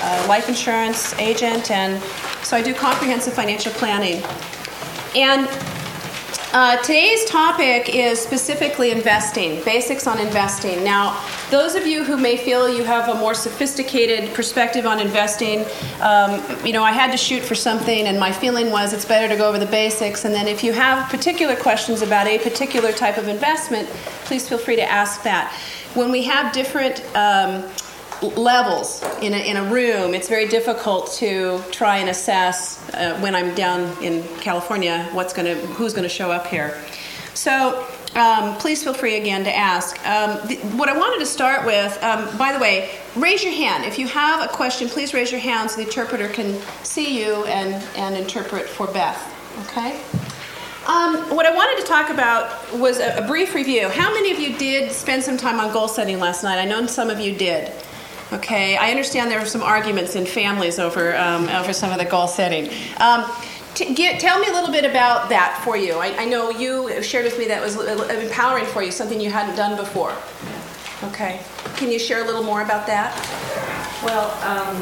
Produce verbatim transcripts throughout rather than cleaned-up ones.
a life insurance agent, and so I do comprehensive financial planning. And uh, today's topic is specifically investing, basics on investing. Now, those of you who may feel you have a more sophisticated perspective on investing, um, you know, I had to shoot for something, and my feeling was it's better to go over the basics. And then if you have particular questions about a particular type of investment, please feel free to ask that. When we have different um, levels in a, in a room, it's very difficult to try and assess uh, when I'm down in California what's going to who's going to show up here. So um, please feel free again to ask. Um, the, what I wanted to start with, um, by the way, raise your hand. If you have a question, please raise your hand so the interpreter can see you and, and interpret for Beth. Okay? Um, what I wanted to talk about was a, a brief review. How many of you did spend some time on goal setting last night? I know some of you did. Okay, I understand there were some arguments in families over um, over some of the goal setting. Um, t- get, tell me a little bit about that for you. I, I know you shared with me that was empowering for you, something you hadn't done before. Okay, can you share a little more about that? Well, um,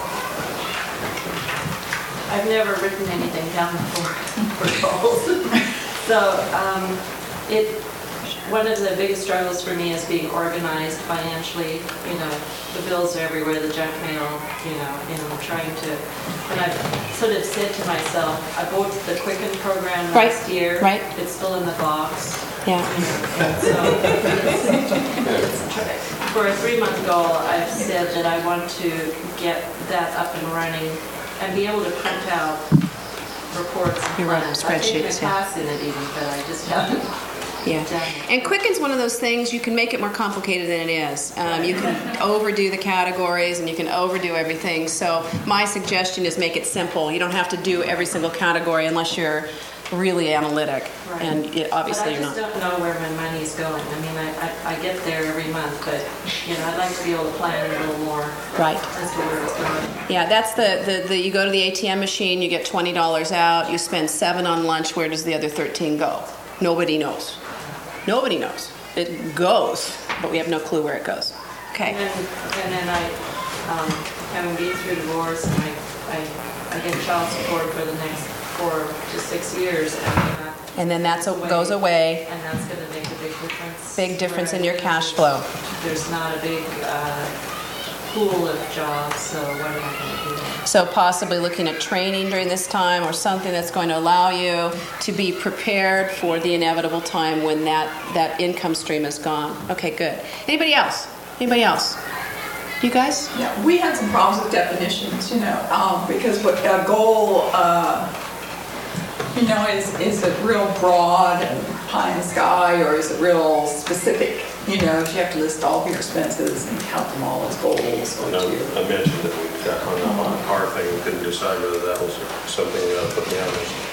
I've never written anything down before for goals, so um, it. One of the biggest struggles for me is being organized financially. You know, the bills are everywhere, the junk mail, you know, and I'm trying to, and I've sort of said to myself, I bought the Quicken program last right. year. Right. It's still in the box. Yeah. And so it's, for a three-month goal, I've said that I want to get that up and running and be able to print out reports and You're right, plans. spreadsheets, I yeah. think in it even, but I just haven't. Yeah, and Quicken's one of those things you can make it more complicated than it is. Um, you can overdo the categories and you can overdo everything. So my suggestion is make it simple. You don't have to do every single category unless you're really analytic, right. and it, obviously you're not. But I just don't know where my money's going. I mean, I, I, I get there every month, but you know, I'd like to be able to plan a little more. Right. As to where it's going. Yeah, that's the, the, the you go to the A T M machine, you get twenty dollars out, you spend seven on lunch. Where does the other thirteen go? Nobody knows. Nobody knows. It goes, but we have no clue where it goes. Okay. And then, and then I, um, having been through divorce, and I, I, I get child support for the next four to six years, and, uh, and then that goes away. And that's going to make a big difference. Big difference in your cash flow. There's not a big uh, pool of jobs, so what am I going to do? So possibly looking at training during this time or something that's going to allow you to be prepared for the inevitable time when that, that income stream is gone. Okay, good. Anybody else? Anybody else? You guys? Yeah, we had some problems with definitions, you know, um, because what a goal, uh, you know, is, is it real broad and pie in the sky, or is it real specific? You know, you have to list all of your expenses and count them all as goals. Or I, I mentioned that we got hung up on the car thing and couldn't decide whether that was something that put me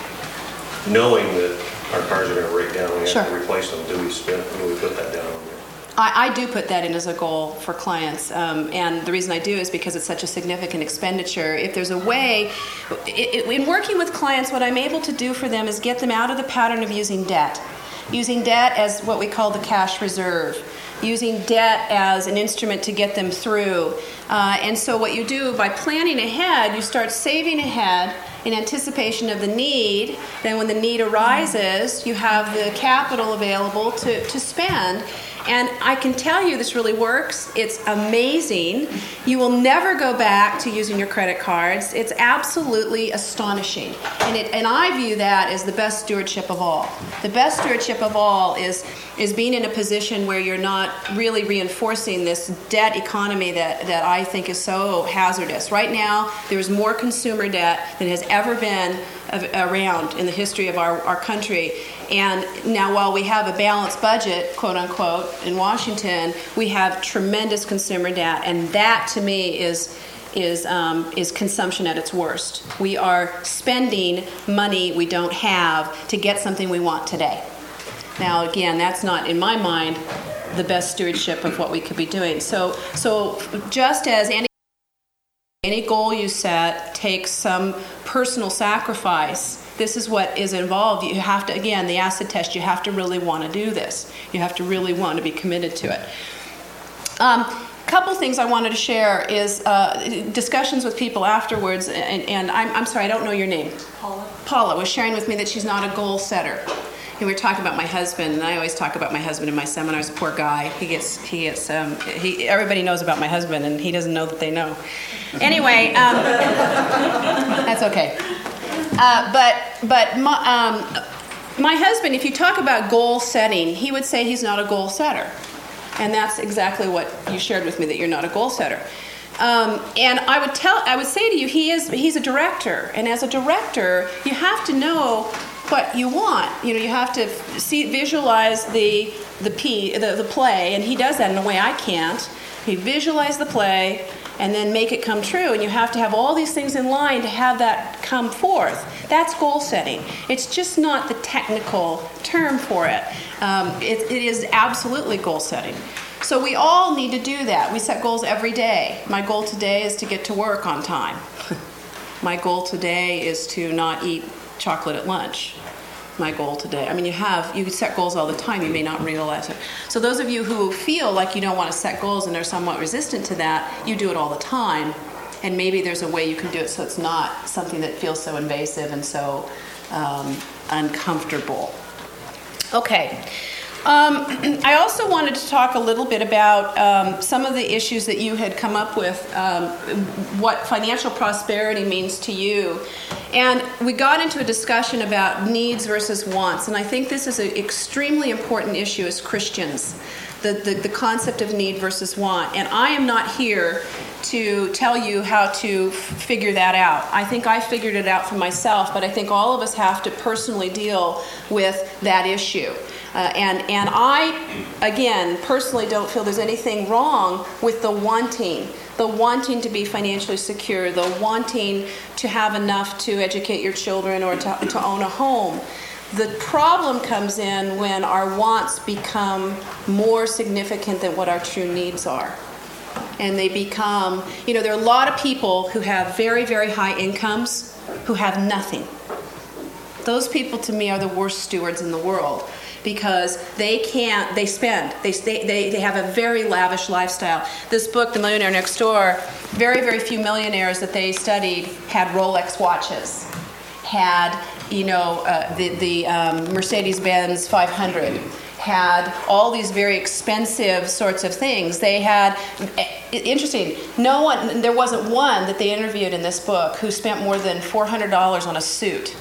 on. Knowing that our cars are going to break down, we have sure. to replace them. Do we spend? Do we put that down on there? I, I do put that in as a goal for clients, um, and the reason I do is because it's such a significant expenditure. If there's a way, it, it, in working with clients, what I'm able to do for them is get them out of the pattern of using debt. Using debt as what we call the cash reserve, using debt as an instrument to get them through. Uh, and so what you do by planning ahead, you start saving ahead in anticipation of the need. Then when the need arises, you have the capital available to, to spend. And I can tell you this really works. It's amazing. You will never go back to using your credit cards. It's absolutely astonishing. And it, and I view that as the best stewardship of all. The best stewardship of all is, is being in a position where you're not really reinforcing this debt economy that, that I think is so hazardous. Right now, there's more consumer debt than has ever been around in the history of our, our country. And now while we have a balanced budget, quote unquote, in Washington, we have tremendous consumer debt, and that to me is is um, is consumption at its worst. We are spending money we don't have to get something we want today. Now again, that's not, in my mind, the best stewardship of what we could be doing. So so just as any any goal you set takes some personal sacrifice, this is what is involved. You have to, again, the acid test, you have to really want to do this. You have to really want to be committed to it. Um, couple things I wanted to share is uh, discussions with people afterwards, and, and I'm, I'm sorry, I don't know your name. Paula? Paula was sharing with me that she's not a goal setter. And we were talking about my husband, and I always talk about my husband in my seminars. Poor guy. He gets, he gets, um, he, everybody knows about my husband, and he doesn't know that they know. Anyway, um, that's okay. Uh, but, but my, um, my husband, if you talk about goal setting, he would say he's not a goal setter. And that's exactly what you shared with me, that you're not a goal setter. Um, and I would tell, I would say to you, he is, he's a director. And as a director, you have to know what you want. You know, you have to see, visualize the the P, the, the play, and he does that in a way I can't. He visualize the play and then make it come true. And you have to have all these things in line to have that come forth. That's goal setting. It's just not the technical term for it. Um, it, it is absolutely goal setting. So we all need to do that. We set goals every day. My goal today is to get to work on time. My goal today is to not eat chocolate at lunch. My goal today. I mean, you have, you set goals all the time. You may not realize it. So those of you who feel like you don't want to set goals and are somewhat resistant to that, you do it all the time. And maybe there's a way you can do it so it's not something that feels so invasive and so um, uncomfortable. Okay. Um, I also wanted to talk a little bit about um, some of the issues that you had come up with, um, what financial prosperity means to you. And we got into a discussion about needs versus wants. And I think this is an extremely important issue as Christians, the, the, the concept of need versus want. And I am not here to tell you how to f- figure that out. I think I figured it out for myself, but I think all of us have to personally deal with that issue. Uh, and, and I, again, personally don't feel there's anything wrong with the wanting, the wanting to be financially secure, the wanting to have enough to educate your children or to, to own a home. The problem comes in when our wants become more significant than what our true needs are. And they become, you know, there are a lot of people who have very, very high incomes who have nothing. Those people, to me, are the worst stewards in the world. Because they can't, they spend, they, they they have a very lavish lifestyle. This book, The Millionaire Next Door, very, very few millionaires that they studied had Rolex watches, had, you know, uh, the, the um, Mercedes-Benz five hundred, had all these very expensive sorts of things. They had, interesting, no one, there wasn't one that they interviewed in this book who spent more than four hundred dollars on a suit.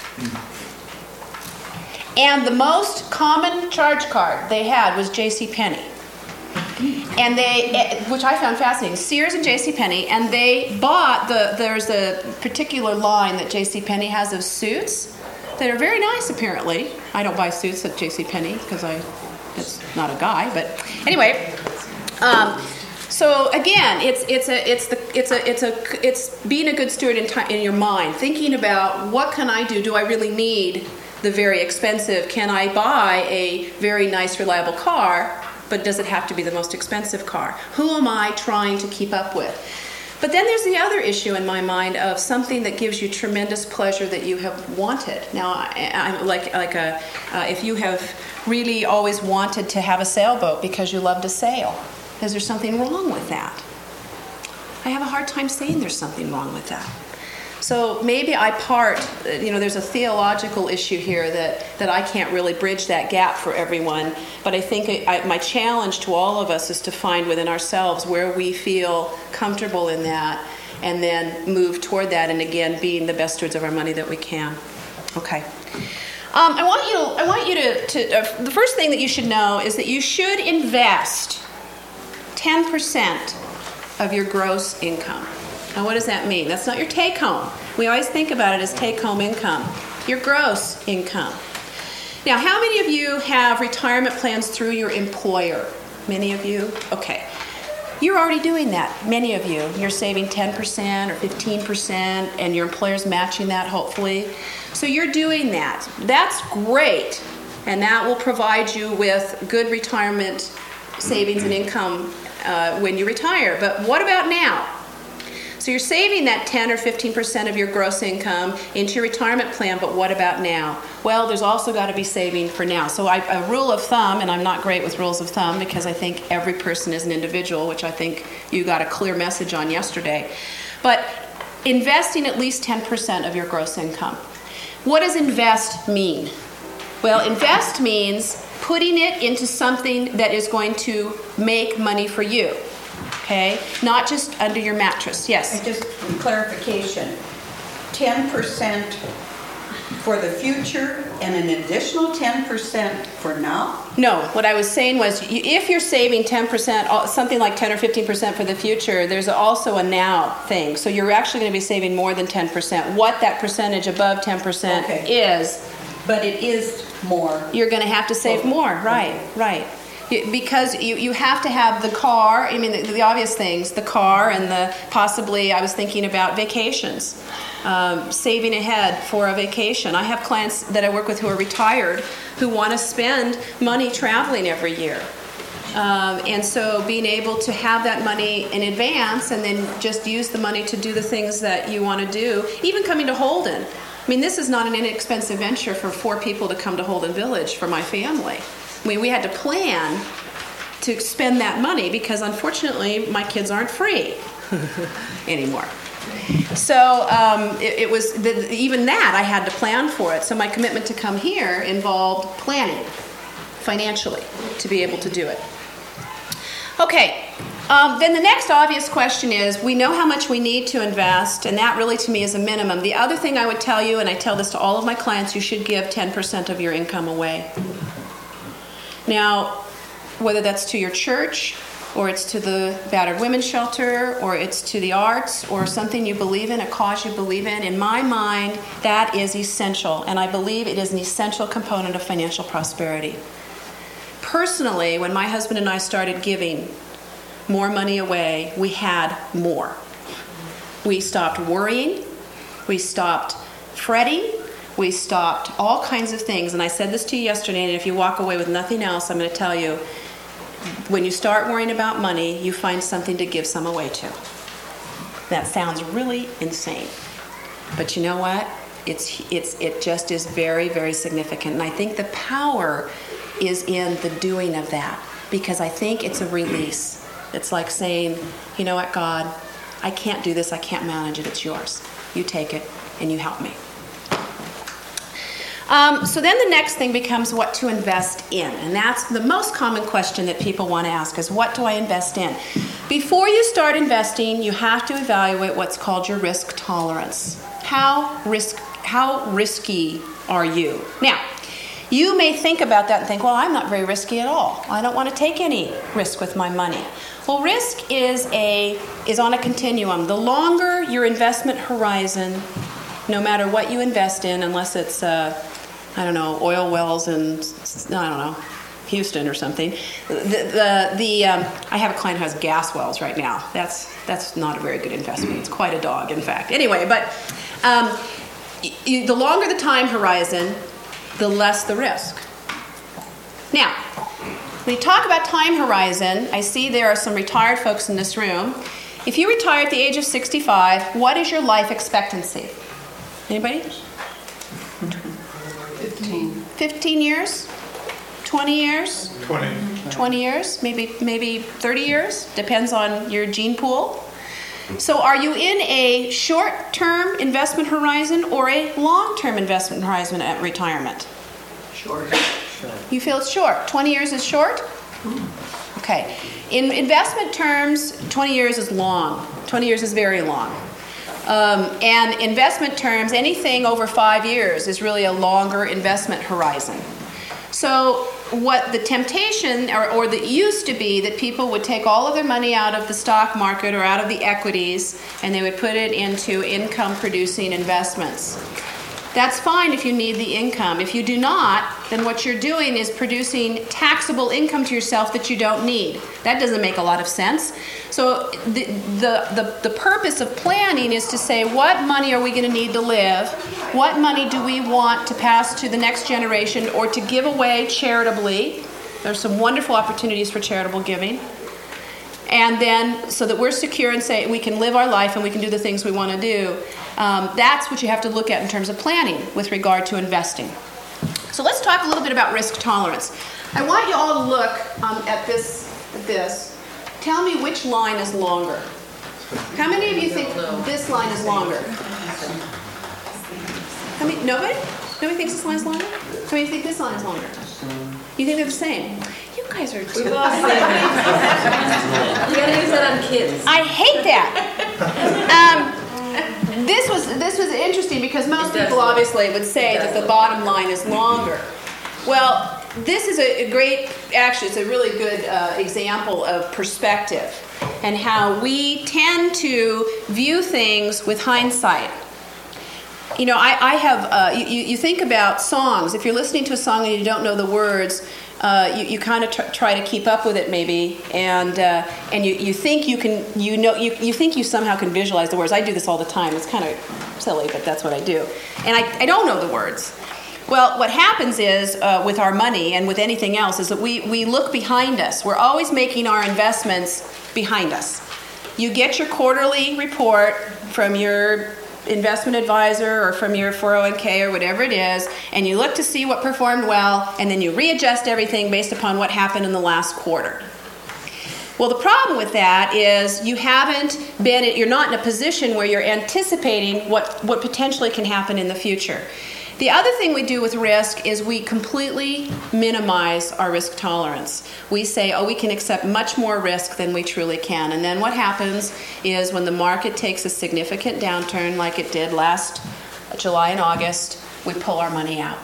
And the most common charge card they had was JCPenney. And they, which I found fascinating, Sears and JCPenney, and they bought, the. there's a particular line that JCPenney has of suits that are very nice, apparently. I don't buy suits at JCPenney because I, it's not a guy, but anyway. Um, so again, it's it's a it's the it's a it's a it's being a good steward in time, in your mind, thinking about what can I do? Do I really need the very expensive? Can I buy a very nice, reliable car, but does it have to be the most expensive car? Who am I trying to keep up with? But then there's the other issue in my mind of something that gives you tremendous pleasure that you have wanted. Now, I, I'm like like a uh, if you have really always wanted to have a sailboat because you love to sail, is there something wrong with that? I have a hard time saying there's something wrong with that. So maybe I part, you know, there's a theological issue here that, that I can't really bridge that gap for everyone. But I think I, my challenge to all of us is to find within ourselves where we feel comfortable in that and then move toward that. And again, being the best stewards of our money that we can. Okay. Um, I want you, I want you to, to uh, the first thing that you should know is that you should invest ten percent of your gross income. Now, what does that mean? That's not your take-home. We always think about it as take-home income. Your gross income. Now, how many of you have retirement plans through your employer? Many of you? Okay. You're already doing that. Many of you. You're saving ten percent or fifteen percent, and your employer's matching that, hopefully. So you're doing that. That's great, and that will provide you with good retirement savings and income uh, when you retire. But what about now? So you're saving that ten or fifteen percent of your gross income into your retirement plan, but what about now? Well, there's also got to be saving for now. So I, a rule of thumb, and I'm not great with rules of thumb because I think every person is an individual, which I think you got a clear message on yesterday. But investing at least ten percent of your gross income. What does invest mean? Well, invest means putting it into something that is going to make money for you, okay? Not just under your mattress. Yes? I just, clarification, ten percent for the future and an additional ten percent for now? No, what I was saying was you- if you're saving ten percent, uh, something like ten or fifteen percent for the future, there's also a now thing. So you're actually going to be saving more than ten percent. What that percentage above ten percent Okay. is, But it is more. you're going to have to save more. Right, right. You- Because you, you have to have the car, I mean, the, the obvious things, the car and the possibly, I was thinking about vacations, um, saving ahead for a vacation. I have clients that I work with who are retired who want to spend money traveling every year. Um, and so being able to have that money in advance and then just use the money to do the things that you want to do, even coming to Holden. I mean, this is not an inexpensive venture for four people to come to Holden Village for my family. I mean, we had to plan to spend that money because unfortunately my kids aren't free anymore. So um, it, it was, the, even that I had to plan for it. So my commitment to come here involved planning financially to be able to do it. Okay, um, then the next obvious question is, we know how much we need to invest, and that really to me is a minimum. The other thing I would tell you, and I tell this to all of my clients, you should give ten percent of your income away. Now, whether that's to your church, or it's to the battered women's shelter, or it's to the arts, or something you believe in, a cause you believe in, in my mind, that is essential, and I believe it is an essential component of financial prosperity. Personally, when my husband and I started giving more money away, we had more. We stopped worrying, we stopped fretting, we stopped all kinds of things. And I said this to you yesterday, and if you walk away with nothing else, I'm going to tell you, when you start worrying about money, you find something to give some away to. That sounds really insane. But you know what? It's, it's, it just is very, very significant. And I think the power is in the doing of that, because I think it's a release. It's like saying, you know what, God, I can't do this, I can't manage it, it's yours. You take it and you help me. Um, so then the next thing becomes what to invest in, and that's the most common question that people want to ask is, what do I invest in? Before you start investing, you have to evaluate what's called your risk tolerance. How risk, how risky are you? Now, you may think about that and think, well, I'm not very risky at all. I don't want to take any risk with my money. Well, risk is a is on a continuum. The longer your investment horizon, no matter what you invest in, unless it's, uh, I don't know, oil wells in, I don't know, Houston or something. The, the, the um, I have a client who has gas wells right now. That's, that's not a very good investment. It's quite a dog, in fact. Anyway, but um, you, the longer the time horizon, the less the risk. Now, when you talk about time horizon, I see there are some retired folks in this room. If you retire at the age of sixty-five, what is your life expectancy? Anybody? fifteen. fifteen years? twenty years? twenty. twenty years? Maybe, maybe thirty years? Depends on your gene pool. So are you in a short-term investment horizon or a long-term investment horizon at retirement? Short. You feel it's short. twenty years is short? Okay. In investment terms, twenty years is long. twenty years is very long. Um, and investment terms, anything over five years is really a longer investment horizon. So what the temptation, or, or that used to be, that people would take all of their money out of the stock market or out of the equities and they would put it into income-producing investments. That's fine if you need the income. If you do not, then what you're doing is producing taxable income to yourself that you don't need. That doesn't make a lot of sense. So the, the, the, the purpose of planning is to say, what money are we going to need to live? What money do we want to pass to the next generation or to give away charitably? There's some wonderful opportunities for charitable giving. and then so that we're secure and say we can live our life and we can do the things we want to do. Um, that's what you have to look at in terms of planning with regard to investing. So let's talk a little bit about risk tolerance. I want you all to look um, at this. At this. Tell me which line is longer. How many of you think this line is longer? How many? Nobody? Nobody thinks this line is longer? How many think this line is longer? You think they're the same? You guys are. We lost it. You gotta use that on kids. I hate that. Um, this was this was interesting because most people obviously would say that the bottom line is longer. Well, this is a, a great, actually, it's a really good uh, example of perspective and how we tend to view things with hindsight. You know, I, I have, uh, you, you think about songs. If you're listening to a song and you don't know the words, uh, you, you kind of tr- try to keep up with it maybe, and uh, and you, you think you can, you know, you, you think you somehow can visualize the words. I do this all the time. It's kind of silly, but that's what I do. And I, I don't know the words. Well, what happens is, uh, with our money and with anything else, is that we, we look behind us. We're always making our investments behind us. You get your quarterly report from your investment advisor or from your four oh one k or whatever it is, and you look to see what performed well, and then you readjust everything based upon what happened in the last quarter. Well, the problem with that is you haven't been, you're not in a position where you're anticipating what, what potentially can happen in the future. The other thing we do with risk is we completely minimize our risk tolerance. We say, oh, we can accept much more risk than we truly can. And then what happens is when the market takes a significant downturn like it did last July and August, we pull our money out.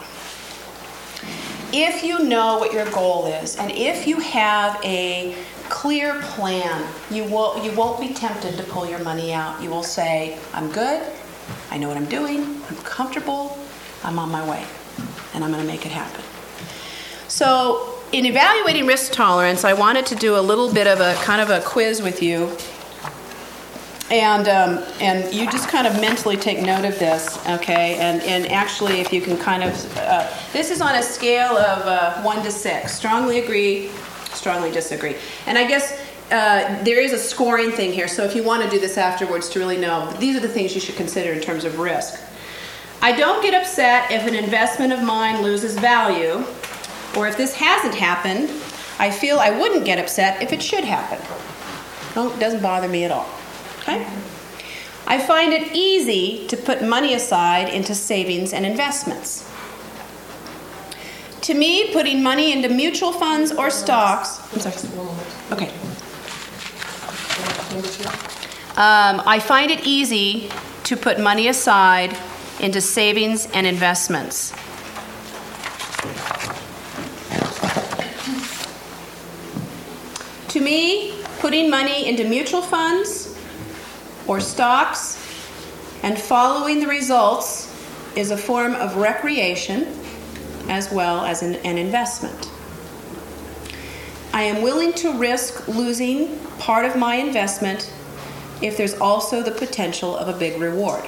If you know what your goal is, and if you have a clear plan, you will, you won't be tempted to pull your money out. You will say, I'm good, I know what I'm doing, I'm comfortable, I'm on my way, and I'm going to make it happen. So in evaluating risk tolerance, I wanted to do a little bit of a kind of a quiz with you. And um, and you just kind of mentally take note of this, okay? And and actually, if you can kind of, uh, this is on a scale of uh, one to six. Strongly agree, strongly disagree. And I guess uh, there is a scoring thing here, so if you want to do this afterwards to really know, these are the things you should consider in terms of risk. I don't get upset if an investment of mine loses value, or if this hasn't happened, I feel I wouldn't get upset if it should happen. It doesn't bother me at all. Okay? I find it easy to put money aside into savings and investments. To me, putting money into mutual funds or stocks... I'm sorry. Okay. Um, I find it easy to put money aside into savings and investments. To me, putting money into mutual funds or stocks and following the results is a form of recreation as well as an, an investment. I am willing to risk losing part of my investment if there's also the potential of a big reward.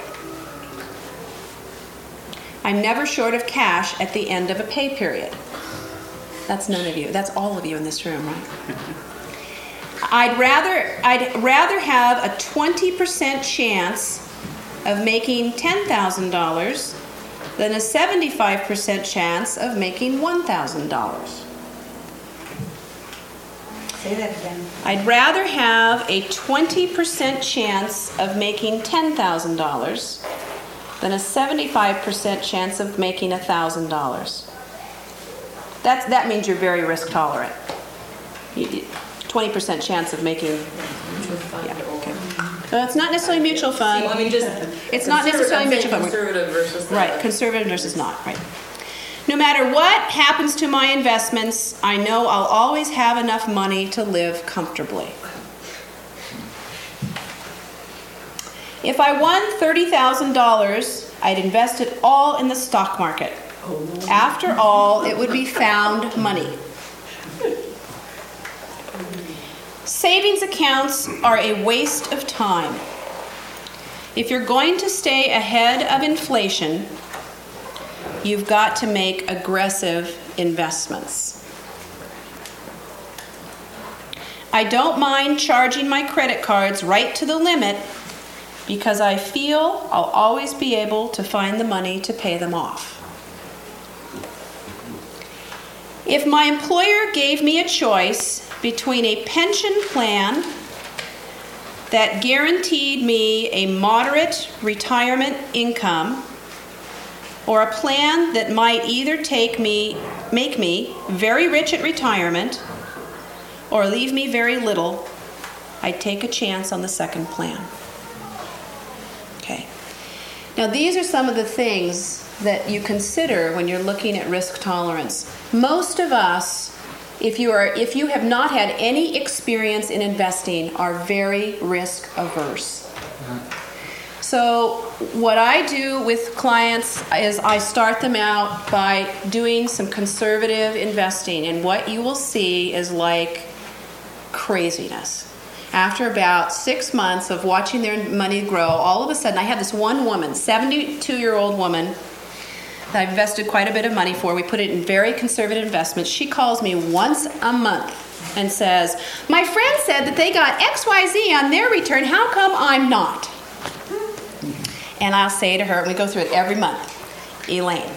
I'm never short of cash at the end of a pay period. That's none of you. That's all of you in this room, right? I'd rather I'd rather have a twenty percent chance of making ten thousand dollars than a seventy-five percent chance of making one thousand dollars. Say that again. I'd rather have a twenty percent chance of making ten thousand dollars than a seventy-five percent chance of making one thousand dollars. That's, that means you're very risk tolerant. You, twenty percent chance of making... Yeah, okay. So it's not necessarily mutual fund. I mean, just it's not necessarily mutual fund. Conservative versus Right, conservative versus not, right. No matter what happens to my investments, I know I'll always have enough money to live comfortably. If I won thirty thousand dollars, I'd invest it all in the stock market. After all, it would be found money. Savings accounts are a waste of time. If you're going to stay ahead of inflation, you've got to make aggressive investments. I don't mind charging my credit cards right to the limit because I feel I'll always be able to find the money to pay them off. If my employer gave me a choice between a pension plan that guaranteed me a moderate retirement income or a plan that might either take me, make me very rich at retirement or leave me very little, I'd take a chance on the second plan. Okay. Now these are some of the things that you consider when you're looking at risk tolerance. Most of us, if you are, if you have not had any experience in investing, are very risk averse. So what I do with clients is I start them out by doing some conservative investing, and what you will see is like craziness. After about six months of watching their money grow, all of a sudden I had this one woman, seventy-two-year-old woman, that I've invested quite a bit of money for. We put it in very conservative investments. She calls me once a month and says, my friend said that they got X Y Z on their return. How come I'm not? And I'll say to her, and we go through it every month, Elaine,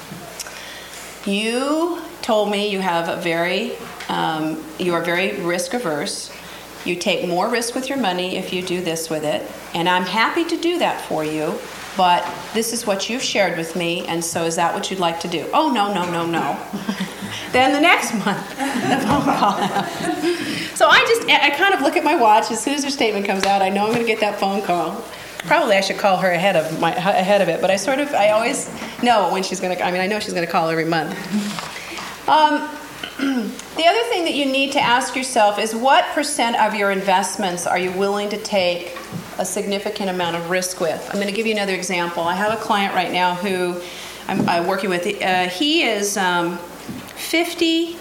you told me you have a very, um, you are very risk averse. You take more risk with your money if you do this with it. And I'm happy to do that for you. But this is what you've shared with me, and so is that what you'd like to do? Oh, no, no, no, no. Then the next month, the phone call. So I just, I kind of look at my watch. As soon as her statement comes out, I know I'm going to get that phone call. Probably I should call her ahead of my ahead of it, but I sort of, I always know when she's going to, I mean, I know she's going to call every month. Um, the other thing that you need to ask yourself is what percent of your investments are you willing to take a significant amount of risk with? I'm going to give you another example. I have a client right now who I'm uh, working with. Uh, he is um, fifty-eight.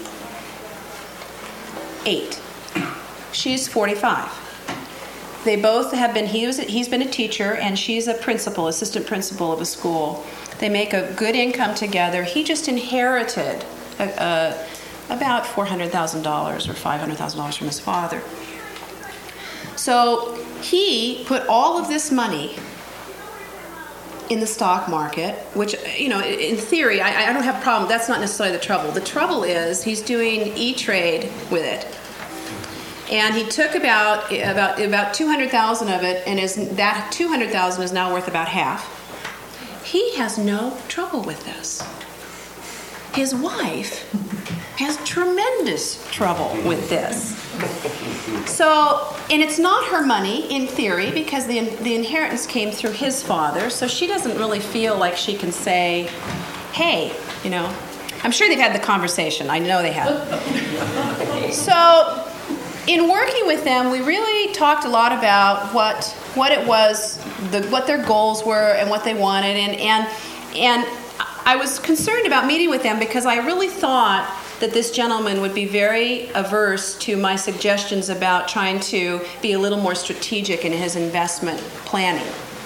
She's forty-five. They both have been, he was, he's been a teacher and she's a principal, assistant principal of a school. They make a good income together. He just inherited a, a, about four hundred thousand dollars or five hundred thousand dollars from his father. So he put all of this money in the stock market, which, you know, in theory, I, I don't have a problem. That's not necessarily the trouble. The trouble is he's doing E-Trade with it. And he took about about about two hundred thousand dollars of it, and is that two hundred thousand dollars is now worth about half. He has no trouble with this. His wife has tremendous trouble with this. So, and it's not her money in theory because the the inheritance came through his father, so she doesn't really feel like she can say, hey, you know, I'm sure they've had the conversation. I know they have. So, in working with them, we really talked a lot about what what it was, the, what their goals were, and what they wanted, and and and I was concerned about meeting with them because I really thought that this gentleman would be very averse to my suggestions about trying to be a little more strategic in his investment planning.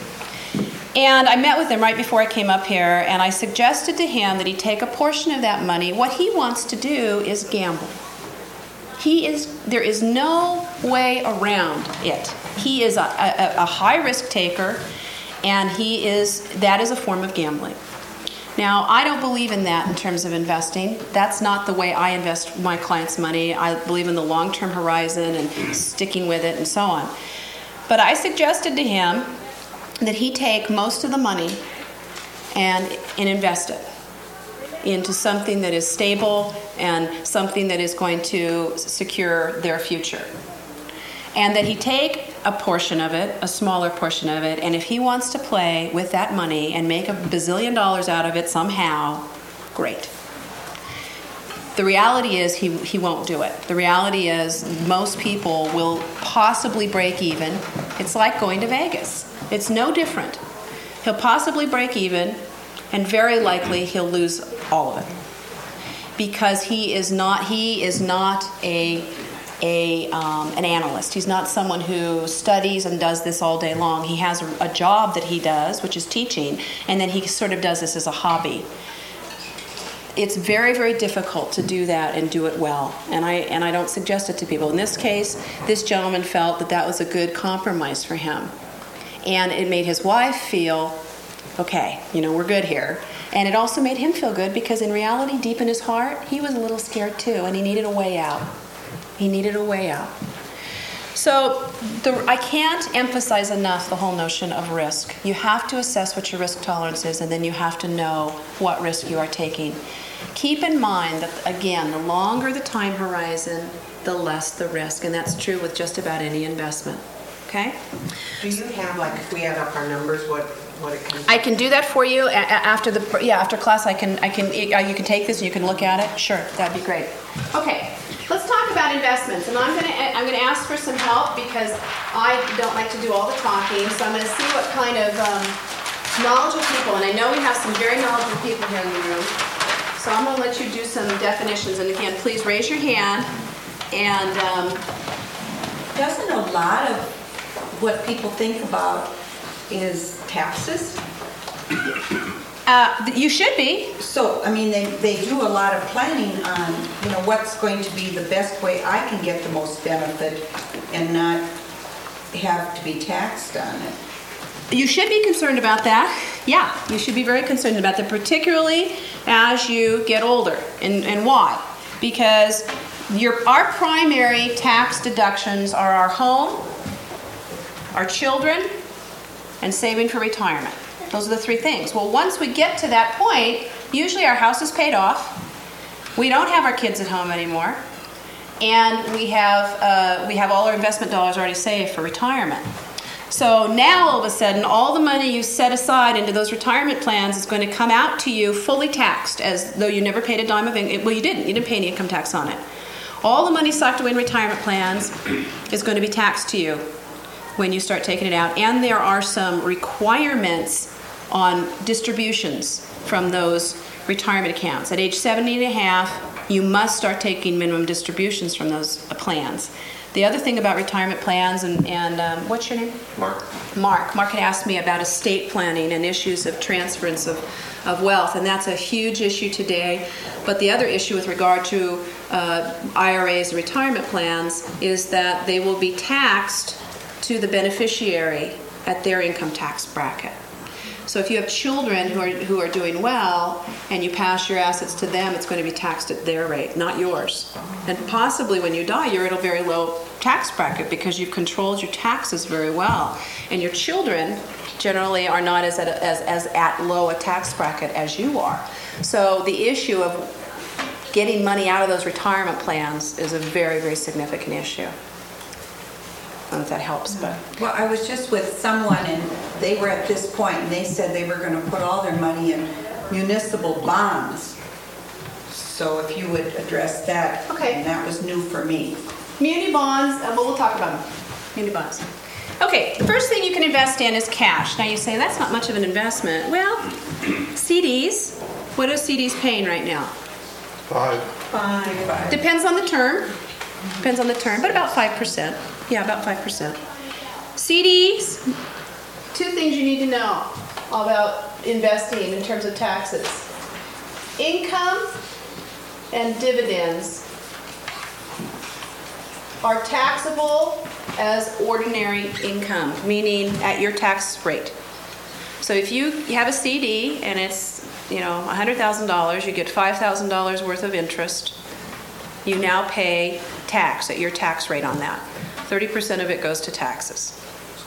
And I met with him right before I came up here, and I suggested to him that he take a portion of that money. What he wants to do is gamble. He is, there is no way around it. He is a, a, a high risk taker, and he is, that is a form of gambling. Now, I don't believe in that in terms of investing. That's not the way I invest my clients' money. I believe in the long-term horizon and sticking with it and so on. But I suggested to him that he take most of the money and, and invest it into something that is stable and something that is going to secure their future. And that he take a portion of it, a smaller portion of it, and if he wants to play with that money and make a bazillion dollars out of it somehow, great. The reality is he, he won't do it. The reality is most people will possibly break even. It's like going to Vegas. It's no different. He'll possibly break even, and very likely he'll lose all of it. Because he is not, he is not a A, um, an analyst. He's not someone who studies and does this all day long. He has a, a job that he does, which is teaching, and then he sort of does this as a hobby. it's very, very difficult to do that and do it well. And I and I don't suggest it to people. In this case, this gentleman felt that that was a good compromise for him. And it made his wife feel, okay, you know, we're good here. And it also made him feel good because in reality, deep in his heart, he was a little scared too, and he needed a way out. He needed a way out. So the, I can't emphasize enough the whole notion of risk. You have to assess what your risk tolerance is, and then you have to know what risk you are taking. Keep in mind that, again, the longer the time horizon, the less the risk, and that's true with just about any investment. Okay? Do you have, like, if we add up our numbers, what, what it comes? I can do that for you a- a- after the yeah after class. I can I can uh, you can take this and you can look at it. Sure, that'd be great. Okay, let's talk about investments, and I'm gonna I'm gonna ask for some help because I don't like to do all the talking. So I'm gonna see what kind of um, knowledgeable people, and I know we have some very knowledgeable people here in the room. So I'm gonna let you do some definitions, and again, please raise your hand. And um, Doesn't a lot of what people think about is taxes? uh, you should be. So, I mean, they, they do a lot of planning on, you know, what's going to be the best way I can get the most benefit and not have to be taxed on it. You should be concerned about that. Yeah, you should be very concerned about that, particularly as you get older. And, and why? Because your, our primary tax deductions are our home, our children, and saving for retirement. Those are the three things. Well, once we get to that point, usually our house is paid off. We don't have our kids at home anymore. And we have, uh, we have all our investment dollars already saved for retirement. So now all of a sudden, all the money you set aside into those retirement plans is going to come out to you fully taxed, as though you never paid a dime of income. Well, you didn't. You didn't pay any income tax on it. All the money socked away in retirement plans is going to be taxed to you when you start taking it out. And there are some requirements on distributions from those retirement accounts. At age seventy and a half, you must start taking minimum distributions from those uh, plans. The other thing about retirement plans, and, and um, what's your name? Mark? Mark. Mark had asked me about estate planning and issues of transference of, of wealth, and that's a huge issue today. But the other issue with regard to uh, I R As and retirement plans is that they will be taxed to the beneficiary at their income tax bracket. So if you have children who are who are doing well and you pass your assets to them, it's going to be taxed at their rate, not yours. And possibly when you die, you're at a very low tax bracket because you've controlled your taxes very well. And your children generally are not as at, a, as, as at low a tax bracket as you are. So the issue of getting money out of those retirement plans is a very, very significant issue. I don't know if that helps, but... Well, I was just with someone and they were at this point and they said they were going to put all their money in municipal bonds. So if you would address that. Okay. And that was new for me. Community bonds, uh, well, we'll talk about them. Community bonds. Okay, the first thing you can invest in is cash. Now you say, that's not much of an investment. Well, C Ds. What are C Ds paying right now? Five. Five. Depends on the term. Depends on the term, but about five percent. Yeah, about five percent. C Ds, two things you need to know about investing in terms of taxes. Income and dividends are taxable as ordinary income, meaning at your tax rate. So if you have a C D and it's, you know, one hundred thousand dollars, you get five thousand dollars worth of interest, you now pay tax at your tax rate on that. thirty percent of it goes to taxes.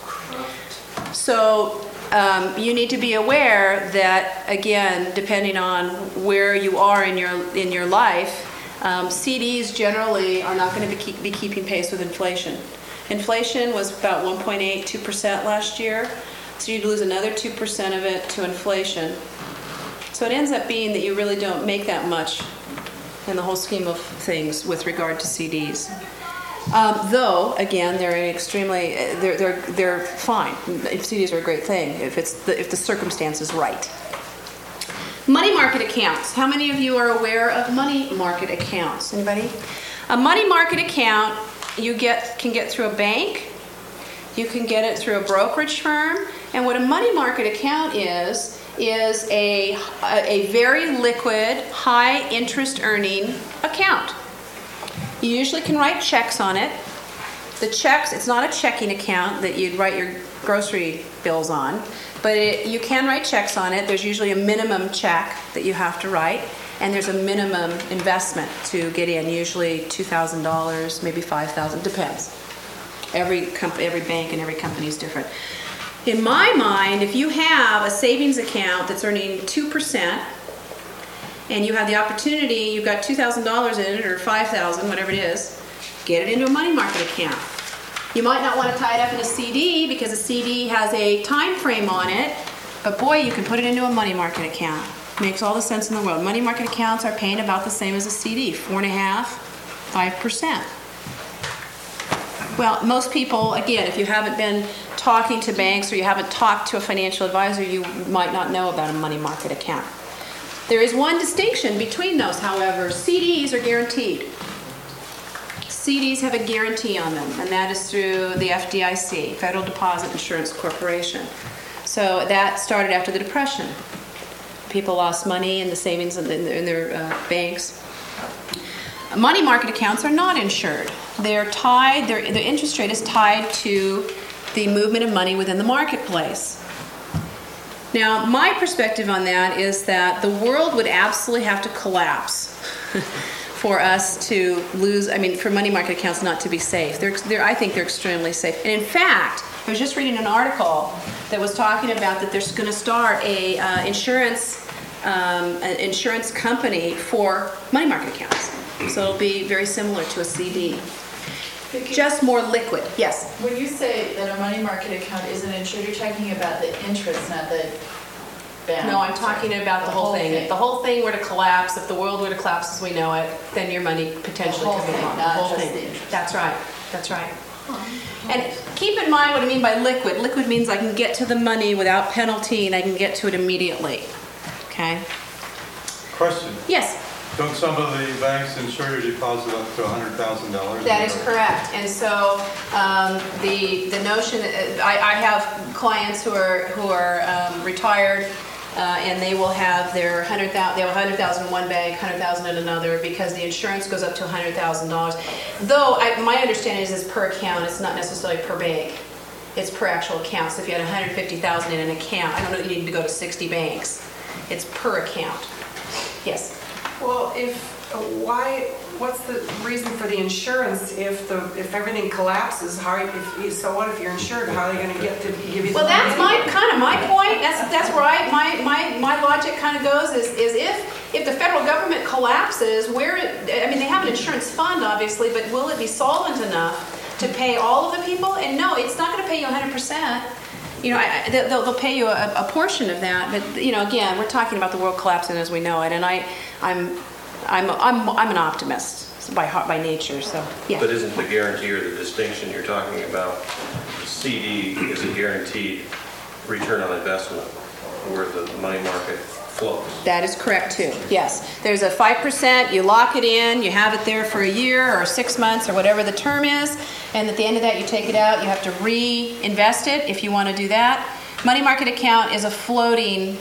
So um, you need to be aware that, again, depending on where you are in your in your life, um, C Ds generally are not going to be, keep, be keeping pace with inflation. Inflation was about one point eight two percent last year, so you'd lose another two percent of it to inflation. So it ends up being that you really don't make that much in the whole scheme of things with regard to C Ds. Um, though, again, they're extremely, they're, they're, they're fine. C Ds are a great thing if, it's the, if the circumstance is right. Money market accounts. How many of you are aware of money market accounts? Anybody? A money market account you get can get through a bank, you can get it through a brokerage firm, And what a money market account is, is a, a, a very liquid, high interest earning account. You usually can write checks on it. The checks, it's not a checking account that you'd write your grocery bills on, but it, you can write checks on it. There's usually a minimum check that you have to write, and there's a minimum investment to get in, usually two thousand dollars, maybe five thousand dollars, depends. Every, comp- every bank and every company is different. In my mind, if you have a savings account that's earning two percent, and you have the opportunity, you've got two thousand dollars in it, or five thousand dollars, whatever it is, get it into a money market account. You might not want to tie it up in a C D because a C D has a time frame on it, but boy, you can put it into a money market account. Makes all the sense in the world. Money market accounts are paying about the same as a C D, four and a half, five percent. Well, most people, again, if you haven't been talking to banks or you haven't talked to a financial advisor, you might not know about a money market account. There is one distinction between those, however. C Ds are guaranteed. C Ds have a guarantee on them, and that is through the F D I C, Federal Deposit Insurance Corporation. So that started after the Depression. People lost money in the savings in, the, in their uh, banks. Money market accounts are not insured. They're tied, their, the interest rate is tied to the movement of money within the marketplace. Now, my perspective on that is that the world would absolutely have to collapse for us to lose, I mean, for money market accounts not to be safe. They're, they're, I think they're extremely safe. And in fact, I was just reading an article that was talking about that there's going to start a uh, insurance um, an insurance company for money market accounts. So it'll be very similar to a C D. Just more liquid. Yes? When you say that a money market account isn't insured, you're talking about the interest, not the balance. No, I'm talking about the whole thing. If the whole thing were to collapse, if the world were to collapse as we know it, then your money potentially The whole could be thing, gone. not The whole just thing. the interest. That's right. That's right. And keep in mind what I mean by liquid. Liquid means I can get to the money without penalty and I can get to it immediately. Okay? Question. Yes? Don't some of the banks insure your deposit up to one hundred thousand dollars? That is correct. And so um, the the notion, that, I, I have clients who are who are um, retired, uh, and they will have their hundred thousand. They have a hundred thousand in one bank, hundred thousand in another, because the insurance goes up to a hundred thousand dollars. Though I, my understanding is it's per account. It's not necessarily per bank. It's per actual account. So if you had a hundred fifty thousand in an account, I don't know. You need to go to sixty banks. It's per account. Yes. Well, if, uh, why, what's the reason for the insurance if the, if everything collapses, how, if, so what if you're insured, how are they gonna get to give you the Well, that's money? my, kind of my point, that's, that's where I, my, my, my logic kind of goes, is, is if, if the federal government collapses, where, I mean, they have an insurance fund, obviously, but will it be solvent enough to pay all of the people? And no, it's not gonna pay you one hundred percent. You know, I, they'll, they'll pay you a, a portion of that, but, you know, again, we're talking about the world collapsing as we know it, and I, I'm, I'm, I'm, I'm an optimist by heart, by nature, so, yeah. But isn't the guarantee or the distinction you're talking about, C D is a guaranteed return on investment, where the money market flows? That is correct too, yes. There's a five percent, you lock it in, you have it there for a year or six months or whatever the term is, and at the end of that you take it out, you have to reinvest it if you want to do that. Money market account is a floating,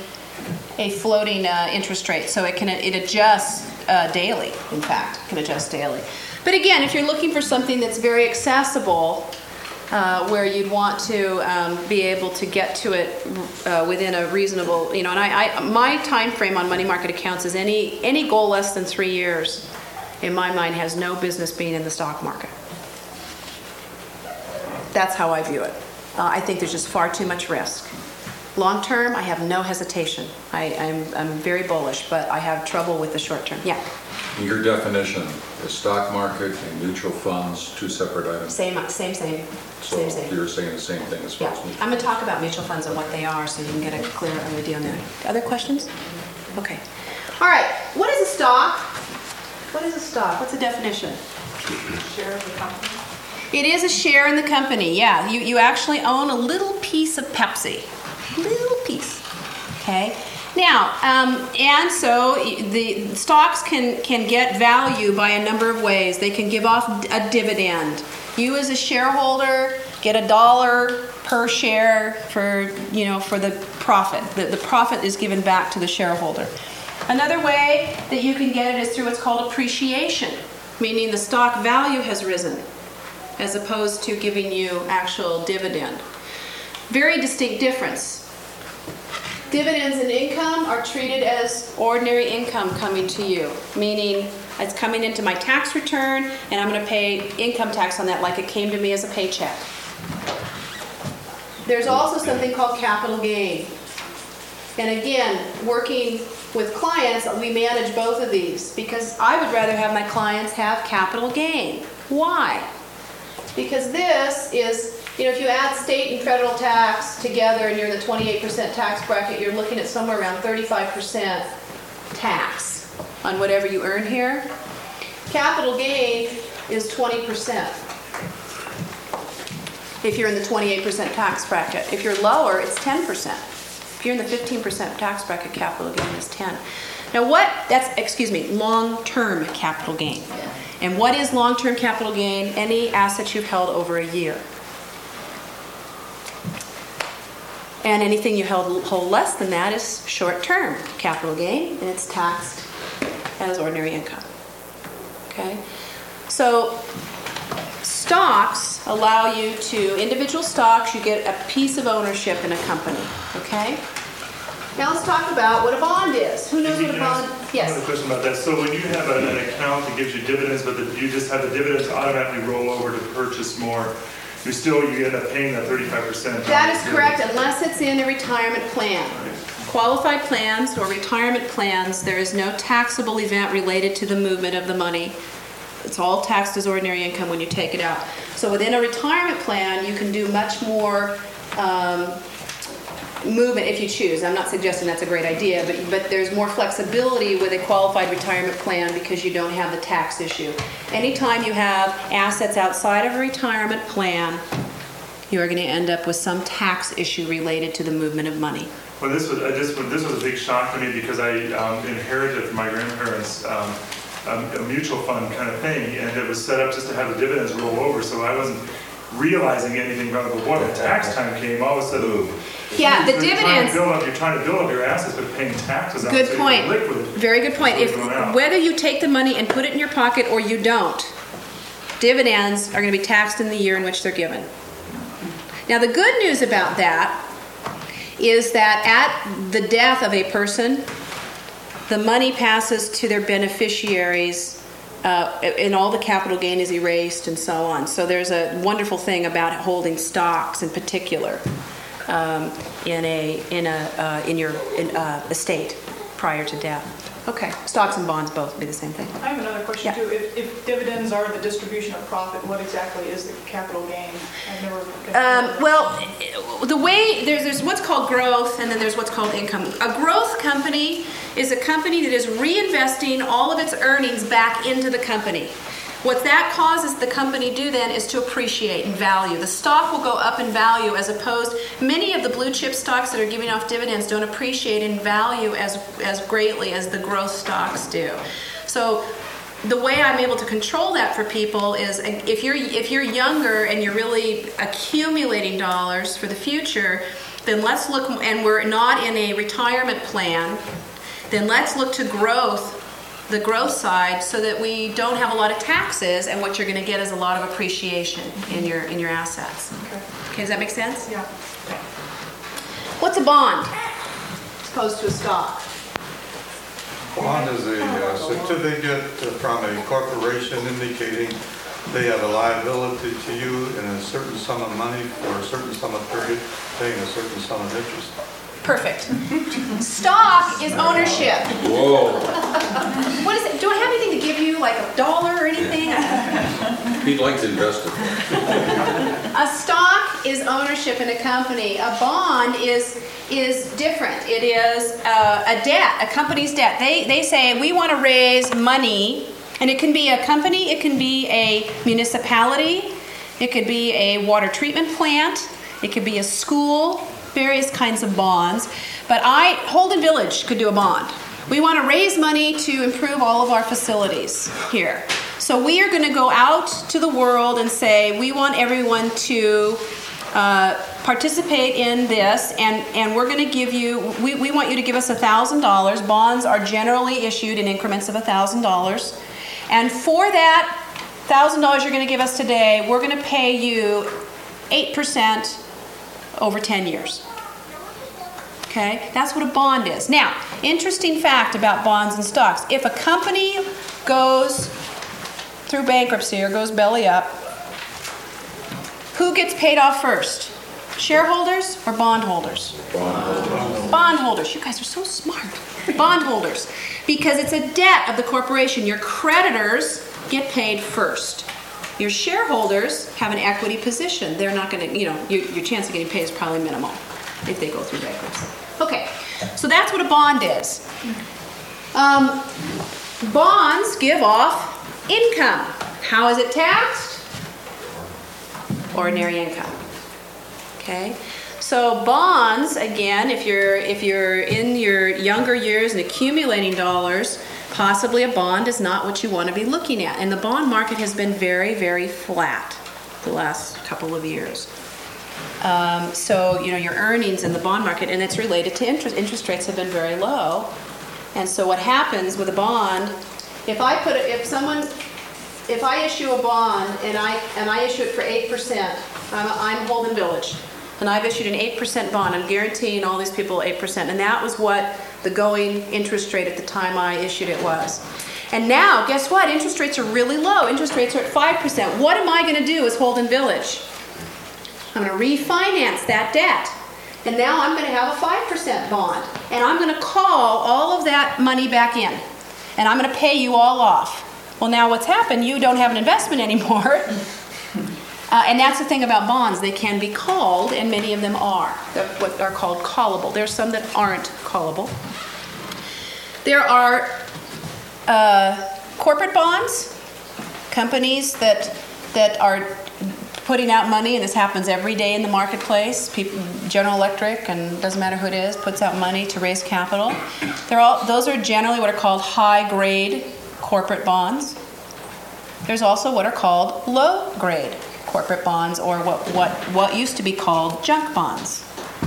a floating uh, interest rate, so it can it adjusts uh, daily, in fact, it can adjust daily. But again, if you're looking for something that's very accessible, Uh, where you'd want to um, be able to get to it uh, within a reasonable, you know, and I, I, my time frame on money market accounts is any any goal less than three years, in my mind, has no business being in the stock market. That's how I view it. Uh, I think there's just far too much risk. Long term, I have no hesitation. I, I'm, I'm very bullish, but I have trouble with the short term. Yeah. In your definition, is stock market and mutual funds two separate items? Same, same, same, So same, same. you're saying the same thing as far Yeah, as mutual? I'm going to talk about mutual funds and what they are so you can get a clear idea on that. Other questions? Okay. All right, what is a stock? What is a stock? What's the definition? Share of the company. It is a share in the company, yeah. You, you actually own a little piece of Pepsi. Little piece, okay? Now, um, and so the stocks can, can get value by a number of ways. They can give off a dividend. You as a shareholder get a dollar per share for, you know, for the profit. The, the profit is given back to the shareholder. Another way that you can get it is through what's called appreciation, meaning the stock value has risen, as opposed to giving you actual dividend. Very distinct difference. Dividends and income are treated as ordinary income coming to you, meaning it's coming into my tax return and I'm going to pay income tax on that like it came to me as a paycheck. There's also something called capital gain. And again, working with clients, we manage both of these because I would rather have my clients have capital gain. Why? Because this is, you know, if you add state and federal tax together and you're in the twenty-eight percent tax bracket, you're looking at somewhere around thirty-five percent tax on whatever you earn here. Capital gain is twenty percent if you're in the twenty-eight percent tax bracket. If you're lower, it's ten percent. If you're in the fifteen percent tax bracket, capital gain is ten. Now what, that's, excuse me, long-term capital gain. And what is long-term capital gain? Any assets you've held over a year. And anything you held, hold less than that is short-term capital gain, and it's taxed as ordinary income. Okay? So stocks allow you to, individual stocks, you get a piece of ownership in a company. Okay? Now let's talk about what a bond is. Who knows what a bond is? Yes. Another question about that. So when you have a, an account that gives you dividends, but the, you just have the dividends automatically roll over to purchase more, you still, you end up paying that thirty-five percent. That is correct, unless it's in a retirement plan. Qualified plans or retirement plans, there is no taxable event related to the movement of the money. It's all taxed as ordinary income when you take it out. So within a retirement plan, you can do much more um, movement if you choose. I'm not suggesting that's a great idea, but, but there's more flexibility with a qualified retirement plan because you don't have the tax issue. Anytime you have assets outside of a retirement plan, you are going to end up with some tax issue related to the movement of money. Well, this was I just this was a big shock to me because I um, inherited from my grandparents um, um, a mutual fund kind of thing, and it was set up just to have the dividends roll over. So I wasn't realizing anything about it. But when the tax time came, all of a sudden, yeah, the you're dividends. Trying to build up, you're trying to build up your assets, but paying taxes out. Good so point. Liquid, Very good point. If whether you take the money and put it in your pocket or you don't, dividends are going to be taxed in the year in which they're given. Now, the good news about that is that at the death of a person, the money passes to their beneficiaries uh, and all the capital gain is erased and so on. So there's a wonderful thing about holding stocks in particular um, in a in a uh, in your in, uh, estate prior to death. Okay, stocks and bonds both be the same thing. I have another question Yeah. too. If, if dividends are the distribution of profit, what exactly is the capital gain? I've never. Um, well, the way there's, there's what's called growth, and then there's what's called income. A growth company is a company that is reinvesting all of its earnings back into the company. What that causes the company do then is to appreciate in value. The stock will go up in value as opposed, many of the blue chip stocks that are giving off dividends don't appreciate in value as, as greatly as the growth stocks do. So the way I'm able to control that for people is if you're, if you're younger and you're really accumulating dollars for the future, then let's look, and we're not in a retirement plan, then let's look to growth, the growth side, so that we don't have a lot of taxes, and what you're going to get is a lot of appreciation in your in your assets. Okay. Okay, does that make sense? Yeah. What's a bond as opposed to a stock? Bond is a uh, certificate from a corporation indicating they have a liability to you in a certain sum of money for a certain sum of period, paying a certain sum of interest. Perfect. Stock is ownership. Whoa. What is it? Do I have anything to give you, like a dollar or anything? He'd like to invest it. A stock is ownership in a company. A bond is is different. It is uh, a debt, a company's debt. They they say we want to raise money, and it can be a company, it can be a municipality, it could be a water treatment plant, it could be a school. Various kinds of bonds, but I, Holden Village could do a bond. We want to raise money to improve all of our facilities here. So we are going to go out to the world and say, we want everyone to uh, participate in this, and, and we're going to give you, we, we want you to give us one thousand dollars. Bonds are generally issued in increments of one thousand dollars. And for that one thousand dollars you're going to give us today, we're going to pay you eight percent over ten years. Okay? That's what a bond is. Now, interesting fact about bonds and stocks. If a company goes through bankruptcy or goes belly up, who gets paid off first? Shareholders or bondholders? Bondholders. Bondholders. You guys are so smart. Bondholders. Because it's a debt of the corporation. Your creditors get paid first. Your shareholders have an equity position. They're not going to, you know, your, your chance of getting paid is probably minimal if they go through bankruptcy. Okay, so that's what a bond is. Um, bonds give off income. How is it taxed? Ordinary income. Okay, so bonds, again, if you're if you're in your younger years and accumulating dollars, possibly a bond is not what you want to be looking at. And the bond market has been very, very flat the last couple of years. Um, so, you know, your earnings in the bond market, and it's related to interest. Interest rates have been very low. And so what happens with a bond, if I put it, if someone, if I issue a bond and I, and I issue it for eight percent, I'm, I'm Holden Village, and I've issued an eight percent bond. I'm guaranteeing all these people eight percent. And that was what the going interest rate at the time I issued it was. And now, guess what? Interest rates are really low. Interest rates are at five percent. What am I going to do as Holden Village? I'm going to refinance that debt. And now I'm going to have a five percent bond. And I'm going to call all of that money back in. And I'm going to pay you all off. Well, now what's happened? You don't have an investment anymore. Uh, and that's the thing about bonds. They can be called, and many of them are. They're what are called callable. There's some that aren't callable. There are uh, corporate bonds, companies that that are putting out money, and this happens every day in the marketplace. People, General Electric, and doesn't matter who it is, puts out money to raise capital. They're all, those are generally what are called high-grade corporate bonds. There's also what are called low-grade corporate bonds, or what, what, what used to be called junk bonds.